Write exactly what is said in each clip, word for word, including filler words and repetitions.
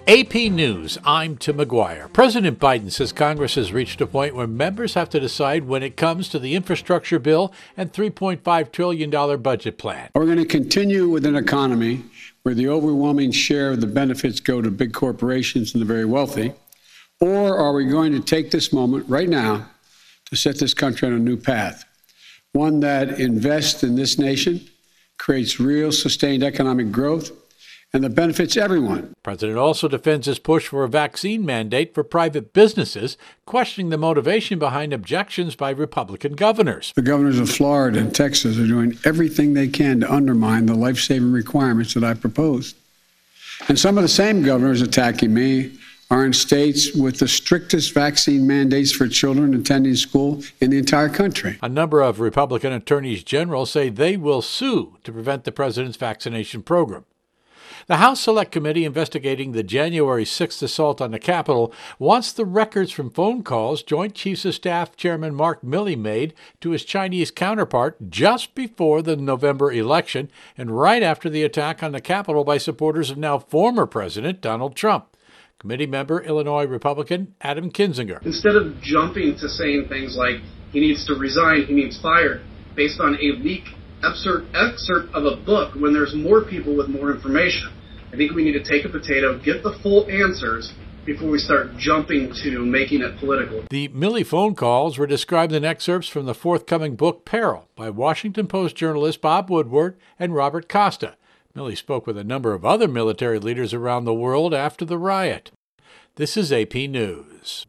A P News, I'm Tim McGuire. President Biden says Congress has reached a point where members have to decide when it comes to the infrastructure bill and three point five trillion dollars budget plan. We're going to continue with an economy where the overwhelming share of the benefits go to big corporations and the very wealthy, or are we going to take this moment right now to set this country on a new path, one that invests in this nation, creates real sustained economic growth, and that benefits everyone. The president also defends his push for a vaccine mandate for private businesses, questioning the motivation behind objections by Republican governors. The governors of Florida and Texas are doing everything they can to undermine the life-saving requirements that I proposed. And some of the same governors attacking me are in states with the strictest vaccine mandates for children attending school in the entire country. A number of Republican attorneys general say they will sue to prevent the president's vaccination program. The House Select Committee investigating the January sixth assault on the Capitol wants the records from phone calls Joint Chiefs of Staff Chairman Mark Milley made to his Chinese counterpart just before the November election and right after the attack on the Capitol by supporters of now former President Donald Trump. Committee member Illinois Republican Adam Kinzinger. Instead of jumping to saying things like he needs to resign, he needs fired, based on a leak excerpt, excerpt of a book when there's more people with more information, I think we need to take a potato, get the full answers before we start jumping to making it political. The Milley phone calls were described in excerpts from the forthcoming book Peril by Washington Post journalists Bob Woodward and Robert Costa. Milley spoke with a number of other military leaders around the world after the riot. This is A P News.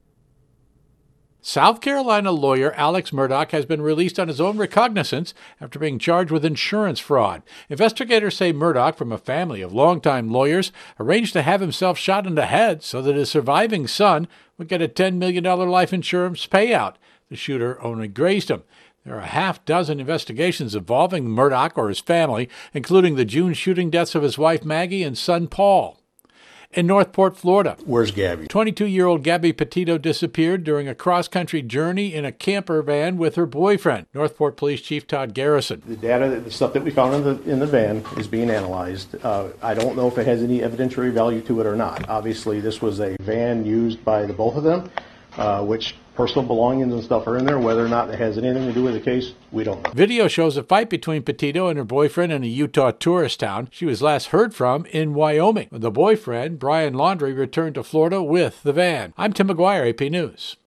South Carolina lawyer Alex Murdaugh has been released on his own recognizance after being charged with insurance fraud. Investigators say Murdaugh, from a family of longtime lawyers, arranged to have himself shot in the head so that his surviving son would get a ten million dollars life insurance payout. The shooter only grazed him. There are a half dozen investigations involving Murdaugh or his family, including the June shooting deaths of his wife Maggie and son Paul. In Northport, Florida, where's Gabby? twenty-two-year-old Gabby Petito disappeared during a cross-country journey in a camper van with her boyfriend. Northport Police Chief Todd Garrison. The data, the stuff that we found in the in the van is being analyzed. Uh, I don't know if it has any evidentiary value to it or not. Obviously, this was a van used by the both of them, uh, which personal belongings and stuff are in there. Whether or not it has anything to do with the case, we don't know. Video shows a fight between Petito and her boyfriend in a Utah tourist town. She was last heard from in Wyoming. The boyfriend, Brian Laundrie, returned to Florida with the van. I'm Tim McGuire, A P News.